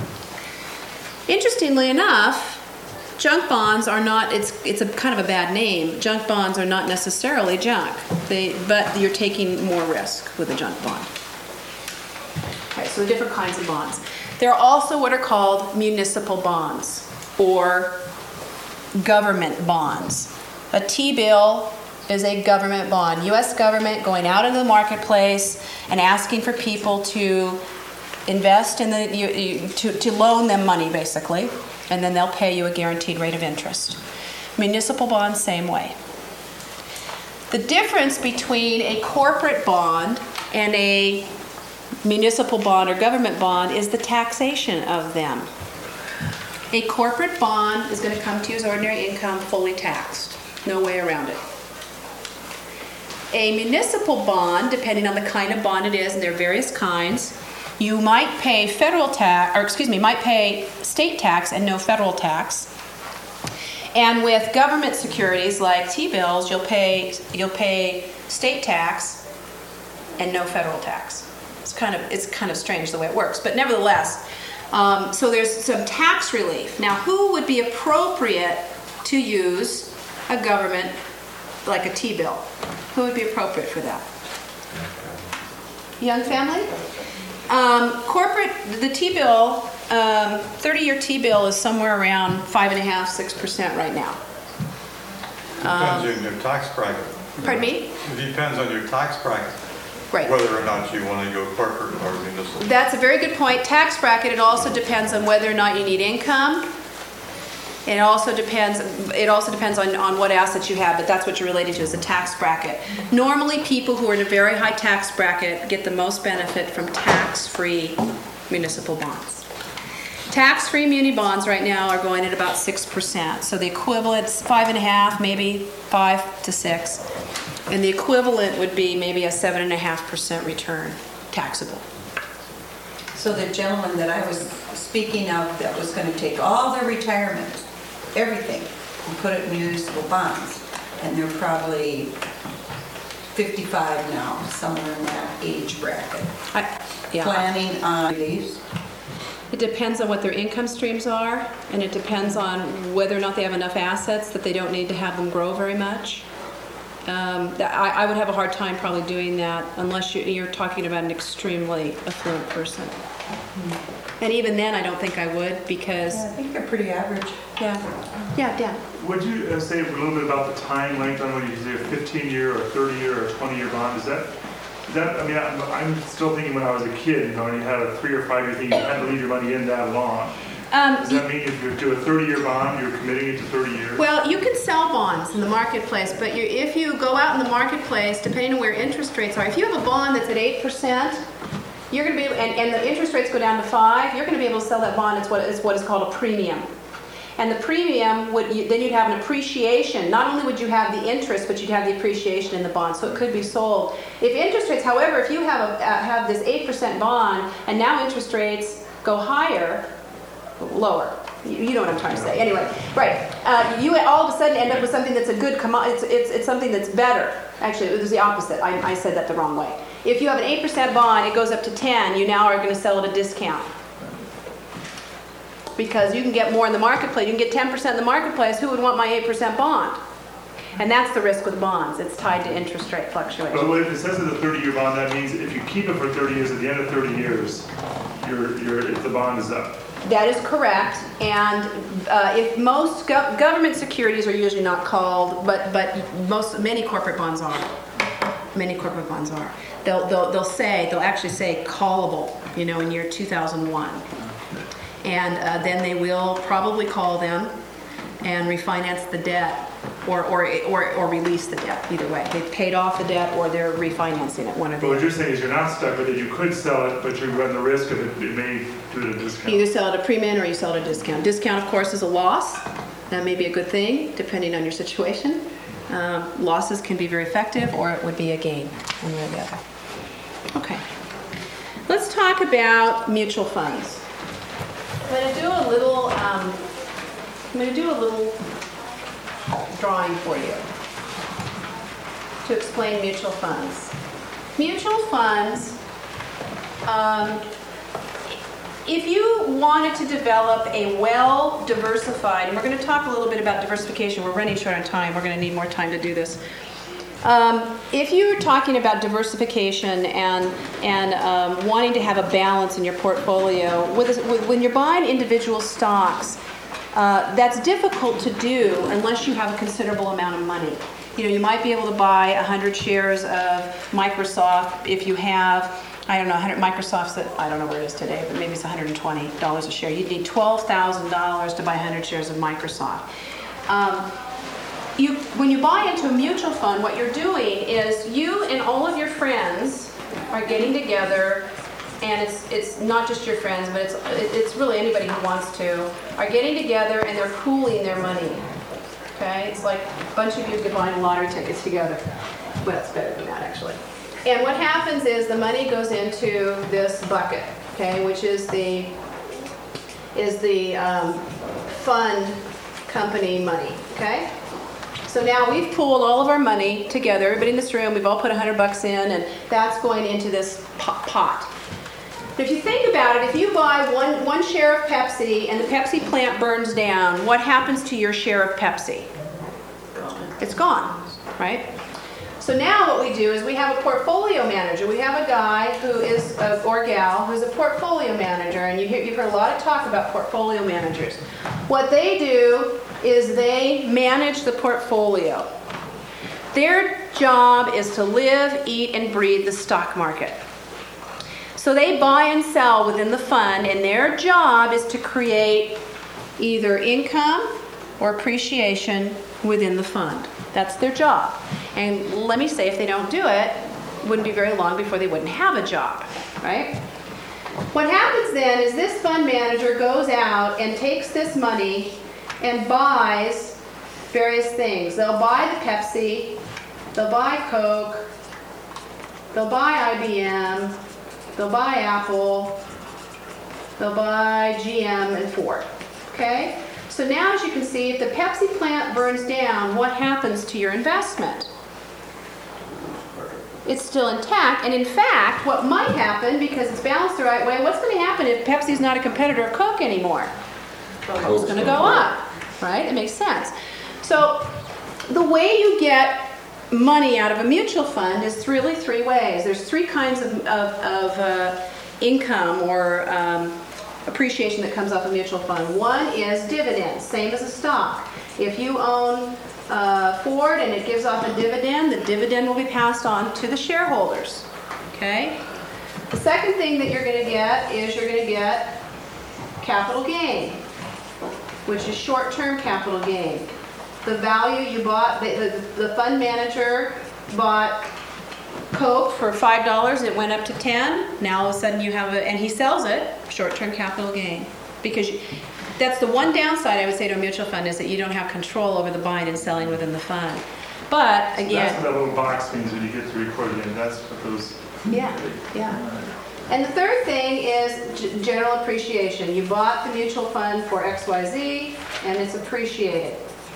Interestingly enough, junk bonds are not, it's it's a kind of a bad name. Junk bonds are not necessarily junk, they, but you're taking more risk with a junk bond. Okay, so the different kinds of bonds. There are also what are called municipal bonds, or government bonds. A T-bill is a government bond. U S government going out into the marketplace and asking for people to invest in the, you, you, to, to loan them money, basically, and then they'll pay you a guaranteed rate of interest. Municipal bonds, same way. The difference between a corporate bond and a municipal bond or government bond is the taxation of them. A corporate bond is going to come to you as ordinary income, fully taxed. No way around it. A municipal bond, depending on the kind of bond it is, and there are various kinds, you might pay federal tax, or excuse me, might pay state tax and no federal tax. And with government securities like T-bills, you'll pay you'll pay state tax and no federal tax. It's kind of it's kind of strange the way it works, but nevertheless, um, so there's some tax relief. Now, who would be appropriate to use a government like a T-bill? Who would be appropriate for that? Young family? Um, corporate, the T-bill, um, thirty-year T-bill is somewhere around five and a half, six percent right now. Um, Depends on your tax bracket. pardon me? It depends on your tax bracket. Right. Whether or not you want to go corporate or municipal. That's a very good point. Tax bracket, it also depends on whether or not you need income. It also depends, it also depends on, on what assets you have, but that's what you're related to, is the tax bracket. Normally, people who are in a very high tax bracket get the most benefit from tax-free municipal bonds. Tax-free muni bonds right now are going at about six percent. So the equivalent's five and a half, maybe five to six. And the equivalent would be maybe a seven and a half percent return, taxable. So the gentleman that I was speaking of that was going to take all their retirement, everything, and put it in municipal bonds, and they're probably fifty-five now, somewhere in that age bracket. I- Yeah. Planning on leaves. It depends on what their income streams are, and it depends on whether or not they have enough assets that they don't need to have them grow very much. Um, that- I, I would have a hard time probably doing that unless you, you're talking about an extremely affluent person. And even then, I don't think I would because, Yeah, I think they're pretty average. yeah, yeah, Dan. Would you uh, say a little bit about the time length on when you say a fifteen year or thirty year or twenty year bond? Is that, is that, I mean, I'm, I'm still thinking when I was a kid, you know, and you had a three or five year thing, you had to leave your money in that long. Um, Does that mean if you do a thirty year bond, you're committing it to thirty years? Well, you can sell bonds in the marketplace, but you, if you go out in the marketplace, depending on where interest rates are, if you have a bond that's at eight percent, you're going to be able, and, and the interest rates go down to five, you're going to be able to sell that bond. It's what is what is called a premium. And the premium would you, then you'd have an appreciation. Not only would you have the interest, but you'd have the appreciation in the bond, so it could be sold. If interest rates, however, if you have a, uh, have this eight percent bond and now interest rates go higher, lower. You you know what I'm trying to say. Anyway, right. Uh, you all of a sudden end up with something that's a good commodity. It's, it's, it's something that's better. Actually, it was the opposite. I, I said that the wrong way. If you have an eight percent bond, it goes up to ten. You now are going to sell at a discount. Because you can get more in the marketplace. You can get ten percent in the marketplace. Who would want my eight percent bond? And that's the risk with bonds. It's tied to interest rate fluctuation. But when it says it's a thirty year bond, that means if you keep it for thirty years, at the end of thirty years, you're, you're, if the bond is up. That is correct, and uh, if most gov- government securities are usually not called, but but most many corporate bonds are. Many corporate bonds are. They'll they'll they'll say they'll actually say callable, you know, in year two thousand one, and uh, then they will probably call them and refinance the debt, or or or or release the debt. Either way, they've paid off the debt or they're refinancing it. One or the But what other. you're saying is you're not stuck with it. You could sell it, but you run the risk of it, it may do it at a discount. You either sell at a premium or you sell at a discount. Discount, of course, is a loss. That may be a good thing, depending on your situation. Um, losses can be very effective, or it would be a gain, one way or the other. Okay. Let's talk about mutual funds. I'm going to do a little. Um, I'm going to do a little drawing for you to explain mutual funds. Mutual funds. Um, If you wanted to develop a well-diversified, and we're going to talk a little bit about diversification. We're running short on time. We're going to need more time to do this. Um, if you're talking about diversification and and um, wanting to have a balance in your portfolio, with, with, when you're buying individual stocks, uh, that's difficult to do unless you have a considerable amount of money. You know, you might be able to buy one hundred shares of Microsoft if you have, I don't know, one hundred Microsofts that, I don't know where it is today, but maybe it's one hundred twenty dollars a share. You'd need twelve thousand dollars to buy one hundred shares of Microsoft. Um, you, when you buy into a mutual fund, what you're doing is you and all of your friends are getting together, and it's it's not just your friends, but it's it's really anybody who wants to, are getting together and they're pooling their money. Okay? It's like a bunch of you buying lottery tickets together. Well, it's better than that, actually. And what happens is the money goes into this bucket, okay, which is the is the um, fund company money, okay? So now we've pooled all of our money together. Everybody in this room, we've all put a hundred bucks in, and that's going into this pot. If you think about it, if you buy one one share of Pepsi and the Pepsi plant burns down, what happens to your share of Pepsi? It's gone, right? So now what we do is we have a portfolio manager. We have a guy who is, uh, or gal, who's a portfolio manager, and you hear, you've heard a lot of talk about portfolio managers. What they do is they manage the portfolio. Their job is to live, eat, and breathe the stock market. So they buy and sell within the fund, and their job is to create either income or appreciation within the fund. That's their job. And let me say, if they don't do it, it wouldn't be very long before they wouldn't have a job, right? What happens then is this fund manager goes out and takes this money and buys various things. They'll buy the Pepsi, they'll buy Coke, they'll buy I B M, they'll buy Apple, they'll buy G M and Ford, okay? So now, as you can see, if the Pepsi plant burns down, what happens to your investment? it's still intact. And in fact, what might happen, because it's balanced the right way, what's going to happen if Pepsi's not a competitor of Coke anymore? Coke's going to go up, right? It makes sense. So the way you get money out of a mutual fund is really three ways. There's three kinds of, of, of uh, income or um, appreciation that comes off a mutual fund. One is dividends, same as a stock. If you own uh, Ford and it gives off a dividend, the dividend will be passed on to the shareholders. Okay? The second thing that you're going to get is you're going to get capital gain, which is short-term capital gain. The value you bought, the, the, the fund manager bought Coke for five dollars, it went up to ten. Now all of a sudden you have a, and he sells it, short-term capital gain. Because you, that's the one downside I would say to a mutual fund is that you don't have control over the buying and selling within the fund. But again, That's what that little box means when you get to record it in. That's what those. yeah, yeah. And the third thing is g- general appreciation. You bought the mutual fund for X Y Z and it's appreciated.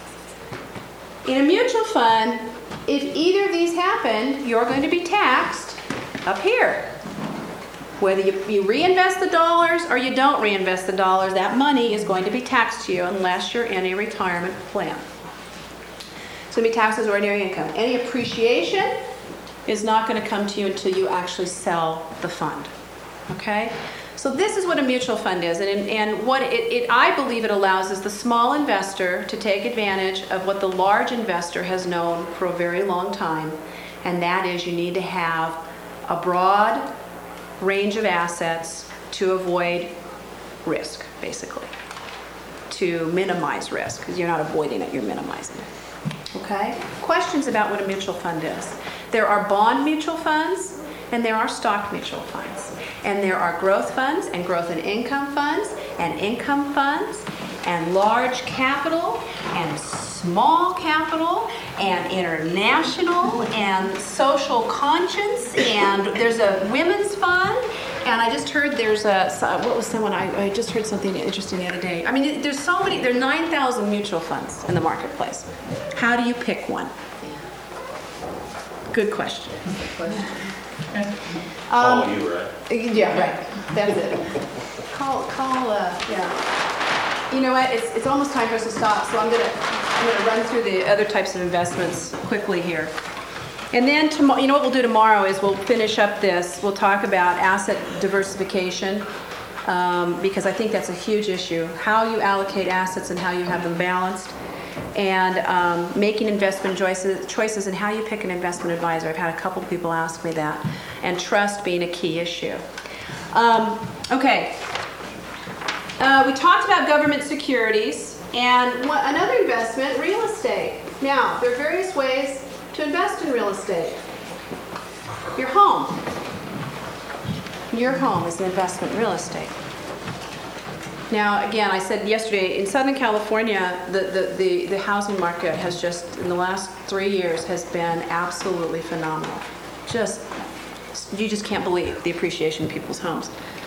In a mutual fund, if either of these happen, you're going to be taxed up here. Whether you, you reinvest the dollars or you don't reinvest the dollars, that money is going to be taxed to you unless you're in a retirement plan. It's going to be taxed as ordinary income. Any appreciation is not going to come to you until you actually sell the fund. Okay? So this is what a mutual fund is, and, and what it, it, I believe it allows is the small investor to take advantage of what the large investor has known for a very long time, and that is you need to have a broad range of assets to avoid risk, basically, to minimize risk, because you're not avoiding it, you're minimizing it. Okay? Questions about what a mutual fund is. There are bond mutual funds, and there are stock mutual funds. And there are growth funds and growth and income funds and income funds and large capital and small capital and international and social conscience, and there's a women's fund, and I just heard there's a, what was someone, I, I just heard something interesting the other day. I mean, there's so many, there are nine thousand mutual funds in the marketplace. How do you pick one? Good question. Call Um, you, right? Yeah, right. That's it. Call, call, uh, yeah. You know what? It's it's almost time for us to stop, so I'm gonna I'm gonna run through the other types of investments quickly here. And then tomorrow, you know what we'll do tomorrow is we'll finish up this. We'll talk about asset diversification, um, because I think that's a huge issue. How you allocate assets and how you have them balanced. And um, making investment choices, choices and how you pick an investment advisor. I've had a couple people ask me that. And trust being a key issue. Um, okay. Uh, we talked about government securities and what, another investment, real estate. Now, there are various ways to invest in real estate. Your home. Your home is an investment in real estate. Now, again, I said yesterday, in Southern California, the, the, the, the housing market has just, in the last three years, has been absolutely phenomenal. Just, you just can't believe the appreciation of people's homes.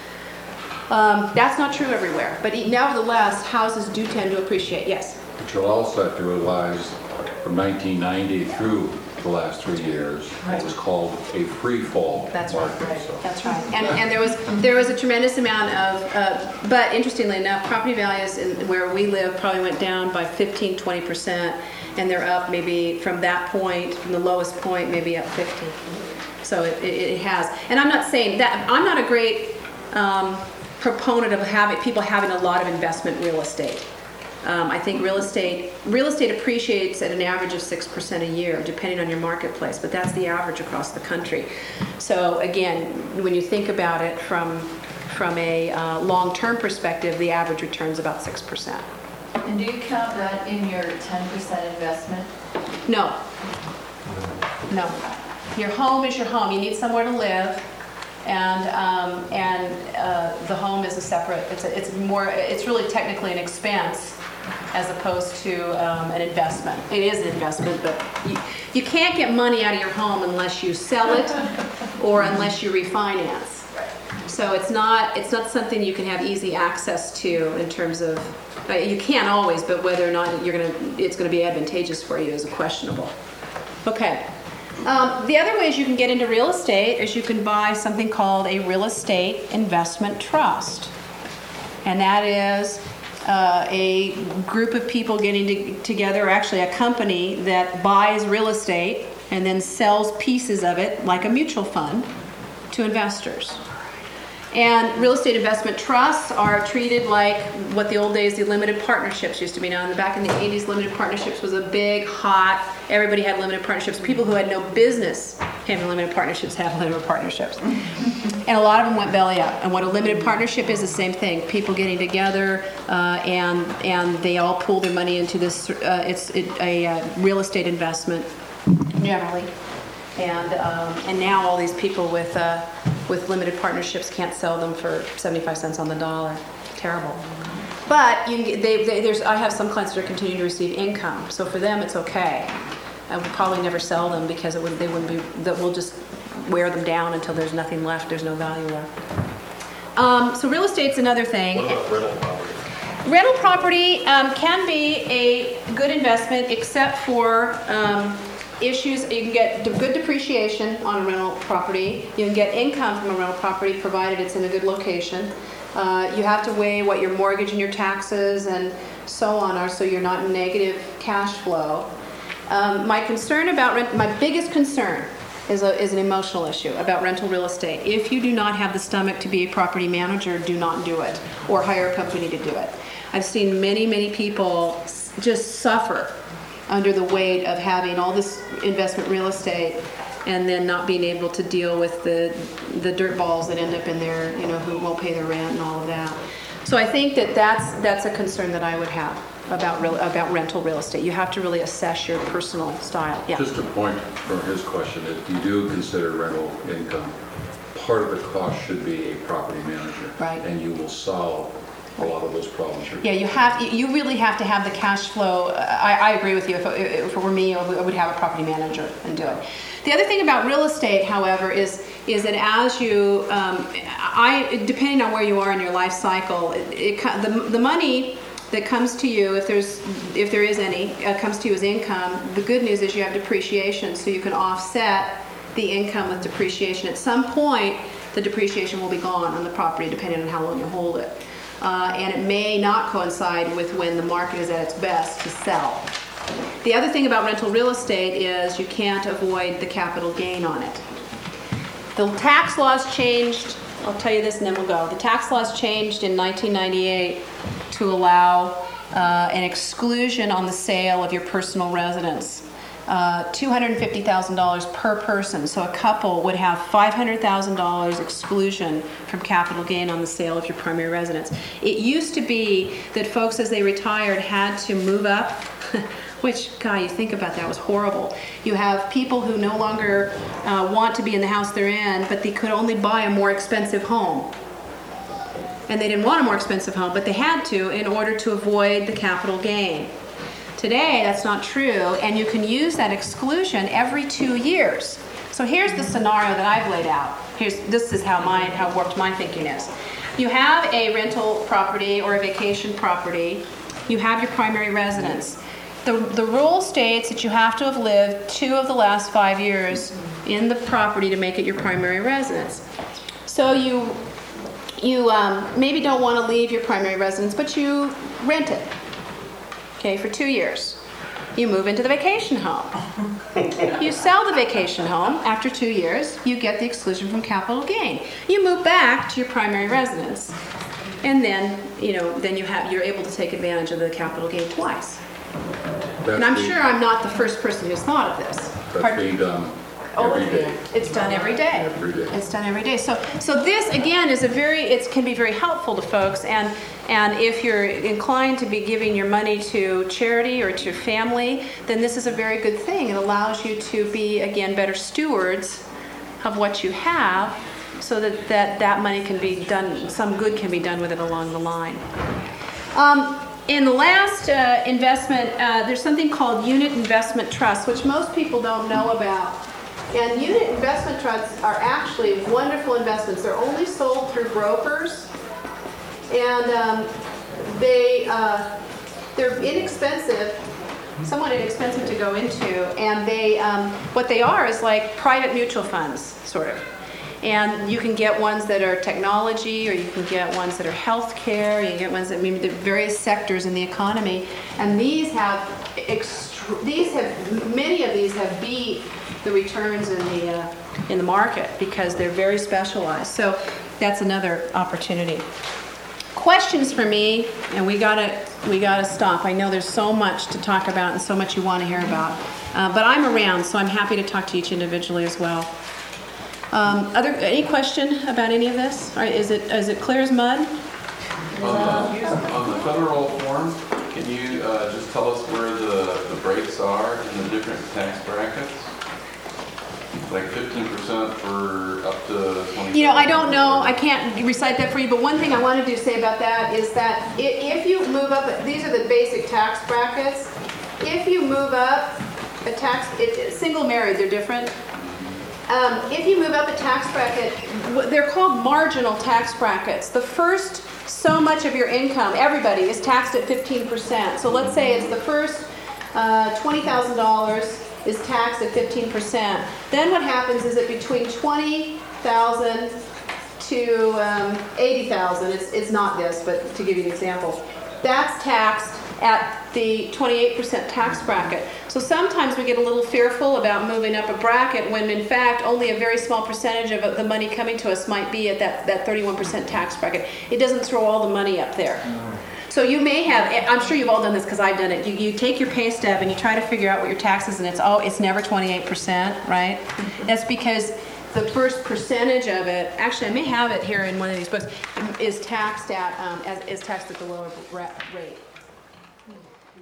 Um, that's not true everywhere, but nevertheless, houses do tend to appreciate. Yes? But you'll also have to realize from nineteen ninety through the last three years, it was called a free fall That's market. right. so. That's right. And, and there was there was a tremendous amount of, uh, but interestingly enough, property values in where we live probably went down by fifteen, twenty percent, and they're up maybe from that point, from the lowest point, maybe up fifty. So it, it, it has. And I'm not saying that, I'm not a great um, proponent of having people having a lot of investment real estate. Um, I think real estate real estate appreciates at an average of six percent a year, depending on your marketplace, but that's the average across the country. So again, when you think about it from, from a uh, long-term perspective, the average return is about six percent. And do you count that in your ten percent investment? No. No. Your home is your home. You need somewhere to live. And um, and uh, the home is a separate. It's a, it's more. It's really technically an expense, as opposed to um, an investment. It is an investment, but you, you can't get money out of your home unless you sell it or unless you refinance. So it's not it's not something you can have easy access to in terms of. Uh, you can always, but whether or not you're gonna it's going to be advantageous for you is questionable. Okay. Um, the other ways you can get into real estate is you can buy something called a real estate investment trust. And that is uh, a group of people getting to, together, or actually a company that buys real estate and then sells pieces of it, like a mutual fund, to investors. And real estate investment trusts are treated like what the old days, the limited partnerships used to be. Now, in the back in the eighties, limited partnerships was a big, hot, everybody had limited partnerships. People who had no business having limited partnerships have limited partnerships. And a lot of them went belly up. And what a limited partnership is, the same thing. People getting together uh, and and they all pool their money into this, uh, it's it, a uh, real estate investment, generally. And um, and now all these people with uh, with limited partnerships can't sell them for seventy-five cents on the dollar. Terrible. But you can get, they, they, there's I have some clients that are continuing to receive income, so for them it's okay. I would probably never sell them because it would they wouldn't be that we'll just wear them down until there's nothing left. There's no value left. Um, so real estate's another thing. What about rental property? Rental property um, can be a good investment, except for um, issues. You can get de- good depreciation on a rental property. You can get income from a rental property, provided it's in a good location. Uh, you have to weigh what your mortgage and your taxes and so on are, so you're not in negative cash flow. Um, my concern about rent, my biggest concern is, a, is an emotional issue about rental real estate. If you do not have the stomach to be a property manager, do not do it, or hire a company to do it. I've seen many, many people s- just suffer under the weight of having all this investment real estate and then not being able to deal with the the dirt balls that end up in there, you know, who won't pay their rent and all of that. So I think that that's that's a concern that I would have about real, about rental real estate. You have to really assess your personal style. Yeah. Just a point from his question, if you do consider rental income, part of the cost should be a property manager. Right. And you will solve a lot of those problems. Yeah, you have. You really have to have the cash flow. I, I agree with you. If it, if it were me, I would have a property manager and do it. The other thing about real estate, however, is is that as you, um, I depending on where you are in your life cycle, it, it, the the money that comes to you, if there's if there is any, uh, comes to you as income. The good news is you have depreciation, so you can offset the income with depreciation. At some point, the depreciation will be gone on the property, depending on how long you hold it. Uh, and it may not coincide with when the market is at its best to sell. The other thing about rental real estate is you can't avoid the capital gain on it. The tax laws changed, I'll tell you this and then we'll go. The tax laws changed in nineteen ninety-eight to allow uh, an exclusion on the sale of your personal residence. Uh, two hundred fifty thousand dollars per person. So a couple would have five hundred thousand dollars exclusion from capital gain on the sale of your primary residence. It used to be that folks, as they retired, had to move up, which, God, you think about that, was horrible. You have people who no longer uh, want to be in the house they're in, but they could only buy a more expensive home. And they didn't want a more expensive home, but they had to in order to avoid the capital gain. Today, that's not true, and you can use that exclusion every two years. So here's the scenario that I've laid out. Here's this is how my how warped my thinking is. You have a rental property or a vacation property. You have your primary residence. The the rule states that you have to have lived two of the last five years in the property to make it your primary residence. So you you um, maybe don't want to leave your primary residence, but you rent it. Okay, for two years. You move into the vacation home. You sell the vacation home after two years, you get the exclusion from capital gain. You move back to your primary residence, and then, you know, then you have you're able to take advantage of the capital gain twice. That's And I'm being- sure I'm not the first person who's thought of this. That's Pardon? being done Oh, every day. It's done every day. Every day. It's done every day. So, so this again is a very, it can be very helpful to folks. And and if you're inclined to be giving your money to charity or to family, then this is a very good thing. It allows you to be again better stewards of what you have, so that that, that money can be done, some good can be done with it along the line. Um, in the last uh, investment, uh, there's something called unit investment trusts, which most people don't know about. And unit investment trusts are actually wonderful investments. They're only sold through brokers, and um, they uh, they're inexpensive. somewhat inexpensive to go into, and they, um, what they are is like private mutual funds, sort of. And you can get ones that are technology, or you can get ones that are healthcare, you can get ones that, I mean, the various sectors in the economy. And these have, extr- these have, many of these have beat the returns in the, uh, in the market because they're very specialized. So that's another opportunity. Questions for me, and we gotta we gotta stop. I know there's so much to talk about and so much you want to hear about, uh, but I'm around, so I'm happy to talk to each individually as well. Um, other any question about any of this? All right, is it is it clear as mud? On the, on the federal form, can you uh, just tell us where the, the breaks are in the different tax brackets? Like fifteen percent for up to twenty. You know, I don't know. I can't recite that for you. But one thing I wanted to say about that is that i- if you move up, these are the basic tax brackets. If you move up a tax, it, it- single married, they're different. Um, if you move up a tax bracket, w- they're called marginal tax brackets. The first so much of your income, everybody is taxed at fifteen percent. So let's say it's the first uh, twenty thousand dollars is taxed at fifteen percent. Then what happens is that between twenty thousand to um, eighty thousand, it's, it's not this, but to give you an example, that's taxed at the twenty-eight percent tax bracket. So sometimes we get a little fearful about moving up a bracket when in fact only a very small percentage of the money coming to us might be at that, that thirty-one percent tax bracket. It doesn't throw all the money up there. So you may have, I'm sure you've all done this because I've done it. You, you take your pay stub and you try to figure out what your taxes, and it's oh, it's never twenty-eight percent, right? That's because the first percentage of it, actually I may have it here in one of these books, is taxed at um, as, is taxed at the lower ra- rate.